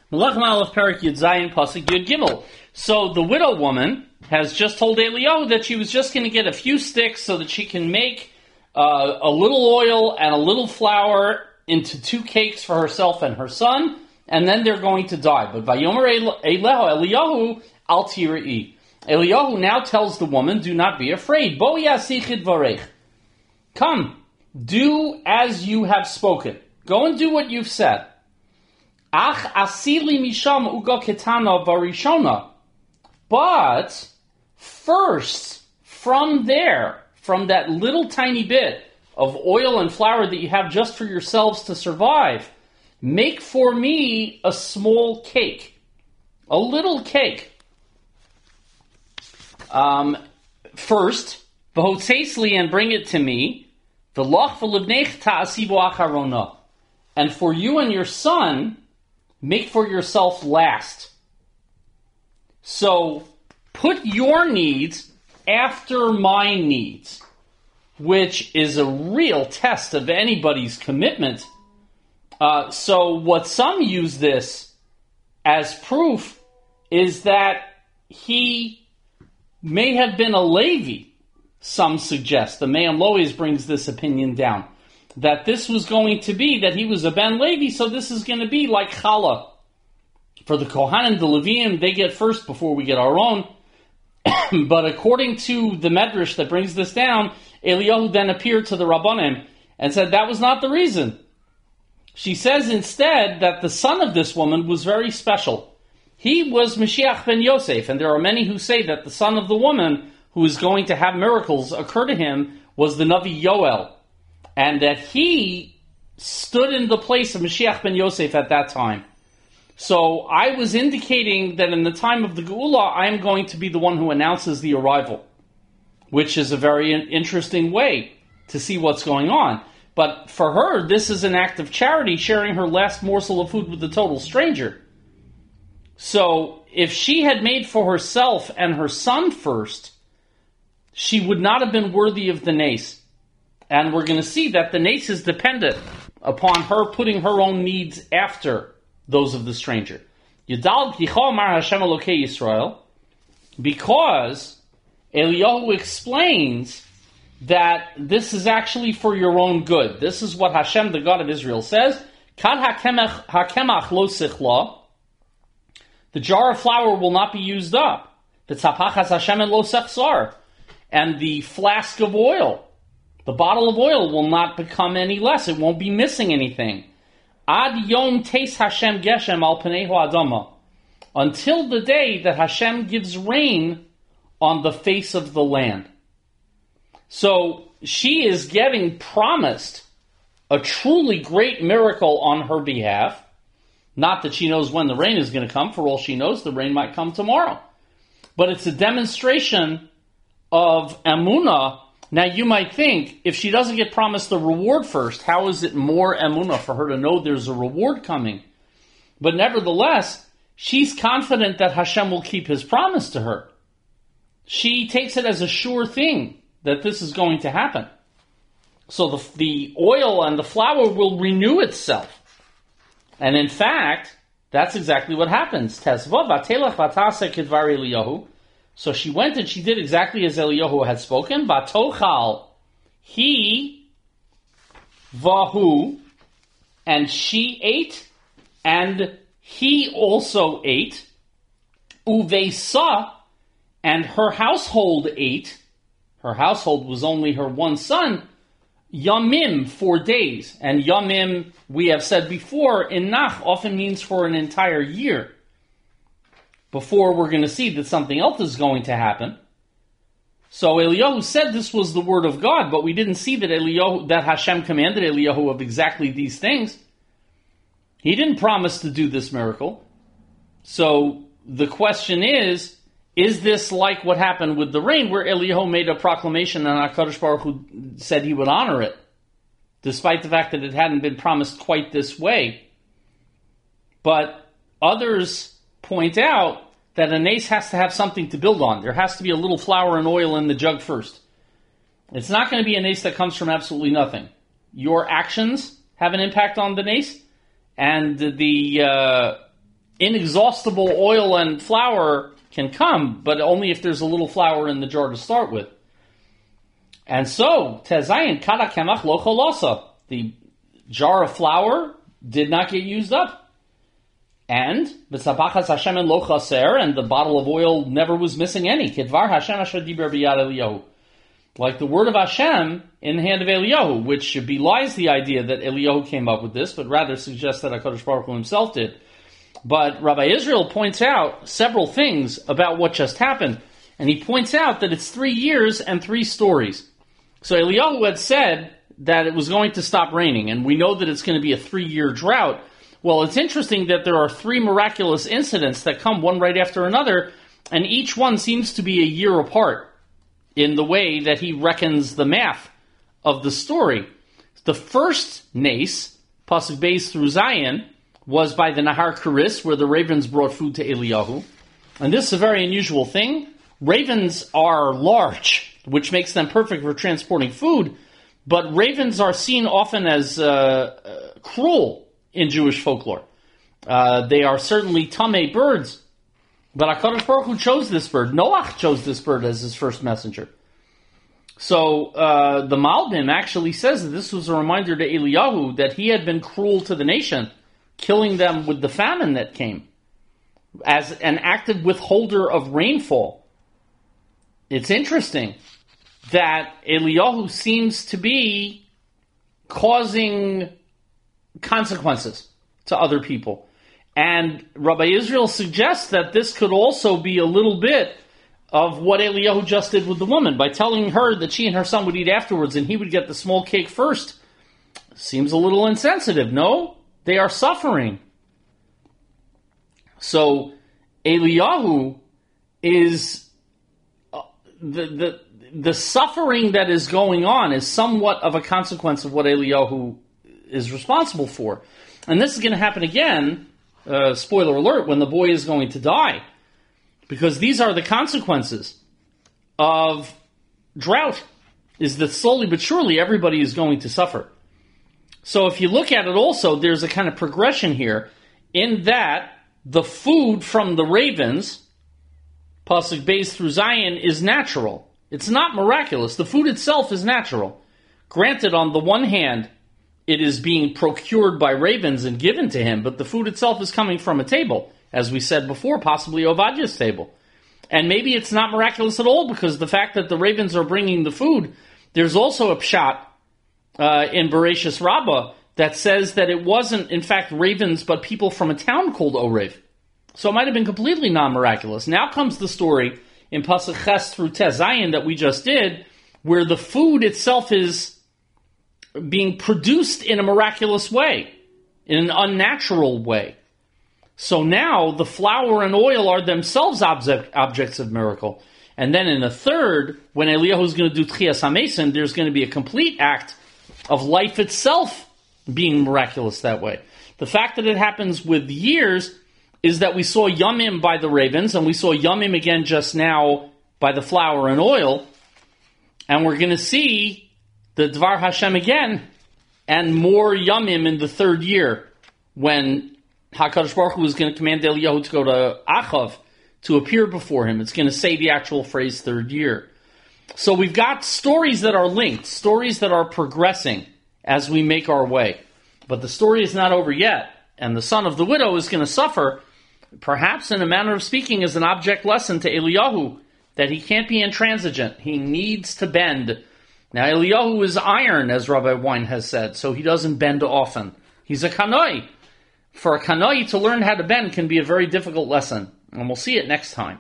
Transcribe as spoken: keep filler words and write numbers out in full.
Melech Malach Perik Yud Zayin Pasuk Yud Gimel. So the widow woman has just told Eliyahu that she was just going to get a few sticks so that she can make uh, a little oil and a little flour into two cakes for herself and her son, and then they're going to die. But Vayomer Eliyahu al tirei. Eliyahu now tells the woman, do not be afraid. Bo yasichid varech. Come, do as you have spoken. Go and do what you've said. Ach asili misham uga ketana varishona. But first, from there, from that little tiny bit of oil and flour that you have just for yourselves to survive, make for me a small cake. A little cake. Um, first, v'hotzeisli, and bring it to me. V'loch v'libnech ta'asibu acharona. And for you and your son, make for yourself last. So, put your needs after my needs, which is a real test of anybody's commitment. Uh, so, what some use this as proof is that he may have been a Levi, some suggest. The Me'am Lois brings this opinion down, that this was going to be, that he was a Ben Levi, so this is going to be like Challah. For the Kohanim, the Leviim, they get first before we get our own. But according to the Medrash that brings this down, Eliyahu then appeared to the Rabbanim and said that was not the reason. She says instead that the son of this woman was very special. He was Mashiach ben Yosef, and there are many who say that the son of the woman who is going to have miracles occur to him was the Navi Yoel, and that he stood in the place of Mashiach ben Yosef at that time. So I was indicating that in the time of the Geula, I am going to be the one who announces the arrival, which is a very interesting way to see what's going on. But for her, this is an act of charity, sharing her last morsel of food with a total stranger. So if she had made for herself and her son first, she would not have been worthy of the nace. And we're going to see that the nace is dependent upon her putting her own needs after those of the stranger. Yidal P'yicha Amar Hashem Elokei Yisrael, because Eliyahu explains that this is actually for your own good. This is what Hashem, the God of Israel, says. Kad hakemach lo sichla. The jar of flour will not be used up. V'tzapachas Hashem lo sechsar. And the flask of oil, the bottle of oil, will not become any less. It won't be missing anything. Ad yom teis Hashem geshem al pnei ha'adama. Until the day that Hashem gives rain on the face of the land. So she is getting promised a truly great miracle on her behalf. Not that she knows when the rain is going to come. For all she knows, the rain might come tomorrow. But it's a demonstration of emunah. Now you might think, if she doesn't get promised the reward first, how is it more emunah for her to know there's a reward coming? But nevertheless, she's confident that Hashem will keep his promise to her. She takes it as a sure thing that this is going to happen. So the, the oil and the flour will renew itself. And in fact, that's exactly what happens. So she went and she did exactly as Eliyahu had spoken. Vatochal, he, vahu, and she ate, and he also ate. Uvesa, and her household ate. Her household was only her one son. Yamim, for days. And Yamim, we have said before, in Nach often means for an entire year. Before we're going to see that something else is going to happen. So Eliyahu said this was the word of God, but we didn't see that Eliyahu, that Hashem commanded Eliyahu of exactly these things. He didn't promise to do this miracle. So the question is, is this like what happened with the rain, where Eliyahu made a proclamation and HaKadosh Baruch Hu said he would honor it, despite the fact that it hadn't been promised quite this way? But others point out that a nace has to have something to build on. There has to be a little flour and oil in the jug first. It's not going to be a nace that comes from absolutely nothing. Your actions have an impact on the nace, and the uh, inexhaustible oil and flour can come, but only if there's a little flour in the jar to start with. And so, Tezayin Kada Kemach Lo Cholasa, the jar of flour did not get used up. And B'tzabachas Hashem and Lo Chaser, and the bottle of oil never was missing any. Kedvar Hashem Asher Diber B'yad Eliyahu. Like the word of Hashem in the hand of Eliyahu, which belies the idea that Eliyahu came up with this, but rather suggests that HaKadosh Baruch Hu himself did. But Rabbi Israel points out several things about what just happened. And he points out that it's three years and three stories. So Eliyahu had said that it was going to stop raining, and we know that it's going to be a three-year drought. Well, it's interesting that there are three miraculous incidents that come one right after another, and each one seems to be a year apart in the way that he reckons the math of the story. The first nace, Pasuk Beis through Zion, was by the Nahar Keris, where the ravens brought food to Eliyahu. And this is a very unusual thing. Ravens are large, which makes them perfect for transporting food, but ravens are seen often as uh, uh, cruel in Jewish folklore. Uh, they are certainly tamei birds, but HaKadosh Baruch Hu chose this bird. Noach chose this bird as his first messenger. So uh, the Malbim actually says that this was a reminder to Eliyahu that he had been cruel to the nation, killing them with the famine that came, as an active withholder of rainfall. It's interesting that Eliyahu seems to be causing consequences to other people. And Rabbi Israel suggests that this could also be a little bit of what Eliyahu just did with the woman, by telling her that she and her son would eat afterwards and he would get the small cake first. Seems a little insensitive, no? They are suffering. So Eliyahu is uh, the the the suffering that is going on is somewhat of a consequence of what Eliyahu is responsible for. And this is going to happen again, uh, spoiler alert, when the boy is going to die. Because these are the consequences of drought, is that slowly but surely everybody is going to suffer. So if you look at it also, there's a kind of progression here, in that the food from the ravens, Pasuk Beis through Zion, is natural. It's not miraculous. The food itself is natural. Granted, on the one hand, it is being procured by ravens and given to him, but the food itself is coming from a table, as we said before, possibly Ovadiah's table. And maybe it's not miraculous at all, because the fact that the ravens are bringing the food, there's also a pshat uh, in Bereshis Rabbah that says that it wasn't, in fact, ravens, but people from a town called Orev. So it might have been completely non-miraculous. Now comes the story in Pasuk Ches through Tezayin that we just did, where the food itself is being produced in a miraculous way, in an unnatural way. So now the flour and oil are themselves object, objects of miracle. And then in a third, when Eliyahu is going to do Tchias HaMesim, there's going to be a complete act of life itself being miraculous that way. The fact that it happens with years is that we saw Yamim by the ravens, and we saw Yamim again just now by the flour and oil, and we're going to see the Dvar Hashem again, and more Yamim in the third year, when HaKadosh Baruch Hu is going to command Eliyahu to go to Achav to appear before him. It's going to say the actual phrase third year. So we've got stories that are linked, stories that are progressing as we make our way. But the story is not over yet, and the son of the widow is going to suffer, perhaps in a manner of speaking, as an object lesson to Eliyahu, that he can't be intransigent. He needs to bend. Now, Eliyahu is iron, as Rabbi Wein has said, so he doesn't bend often. He's a kanoi. For a kanoi to learn how to bend can be a very difficult lesson, and we'll see it next time.